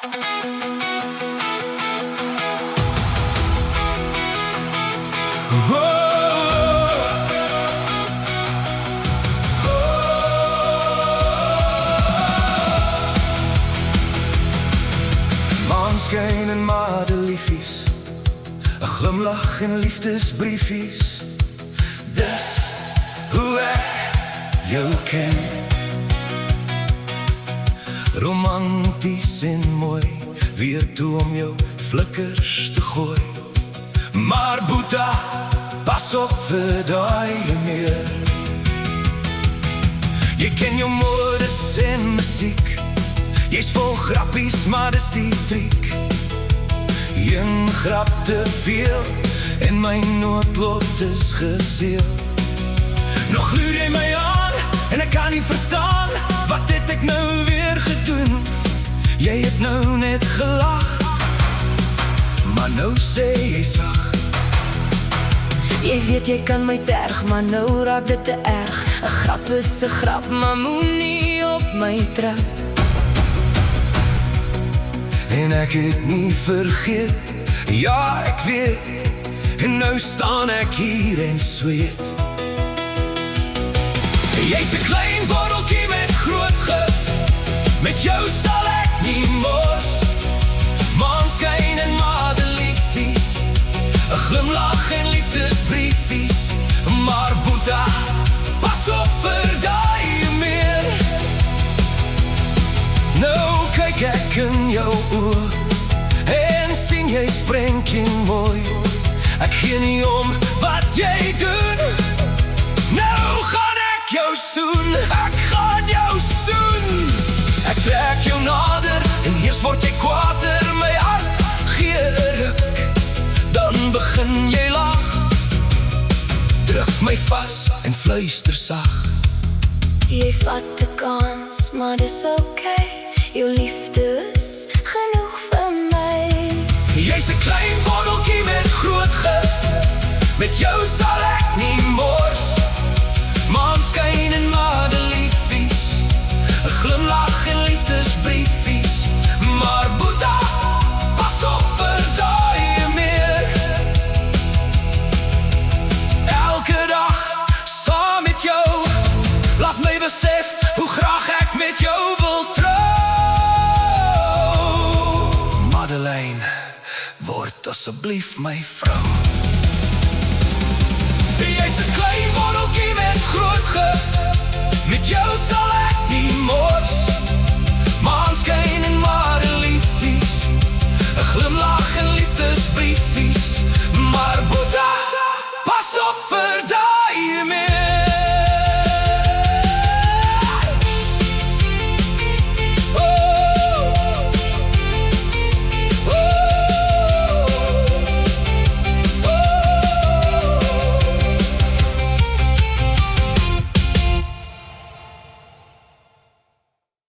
Maanskyn en madeliefies, 'n glimlach en liefdesbriefies. Dis hoe ek jou ken. Romanties en mooi, weer toe om jou flikkers te gooi. Maar Boeta, pas op vir daai meer. Jy ken jou modes en musiek, jy's vol grappies, maar dis die triek. Een grap te veel en my noodlot is geseël. Nog gluur jy my aan en ek kan nie verstaan, wat het ek nou weer gedoen? Jy het nou net gelag, maar nou sê jy sag. Jy weet jy kan my terg, maar nou raak dit te erg. 'n grap is 'n grap, maar moenie op my trap. En ek het nie vergeet, ja ek weet, en nou staan ek hier en sweet. Jy's 'n klein botteltjie met groot gif, met jou sal ek nie mors. Maanskyn en madeliefies, 'n glimlach en liefdesbriefies. Maar Boeta, pas op vir daai meer. Nou kyk ek in jou oë en sien jy sprenkie mooi. Ek gee nie om wat jy doen, nou gaan ek jou soen. Ek gaan jou soen. Ek trek jou nader en eers word jy kwaader. My hart gee 'n ruk, dan begin jy lag. Druk my vas en fluister sag. Jy vat 'n kans, maar dis okay. Jou liefde is genoeg vir my. Jy's 'n klein botteltjie met groot gif, met jou sal ek nie mors. Maanskyn en madeliefies, 'n glimlach en liefdesbriefies. Maar Boeta, pas op vir daai meer. Elke dag saam met jou, laat my besef hoe graag ek met jou wil trou. Madeleine, word asseblief my vrou. Jy's 'n klein botteltjie met groot gif, met jou sal ek nie mors. Maanskyn en madeliefies, 'n glimlach en liefdesbriefies. Maar Boeta, pas op vir